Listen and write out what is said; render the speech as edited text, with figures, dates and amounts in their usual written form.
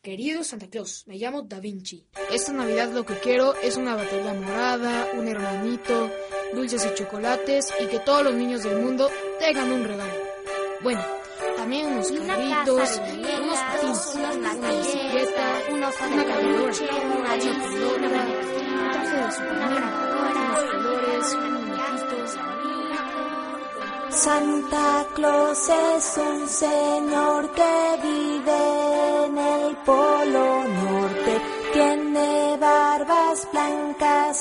Querido Santa Claus, me llamo Da Vinci. Esta Navidad lo que quiero es una batería morada, un hermanito, dulces y chocolates y que todos los niños del mundo tengan un regalo. Bueno, también unos carritos, unos patines, una bicicleta, una caminadora, una pelota, un traje de Superman, unos colores, unos muñequitos. Santa Claus es un señor que vive en el Polo Norte. Tiene barbas blancas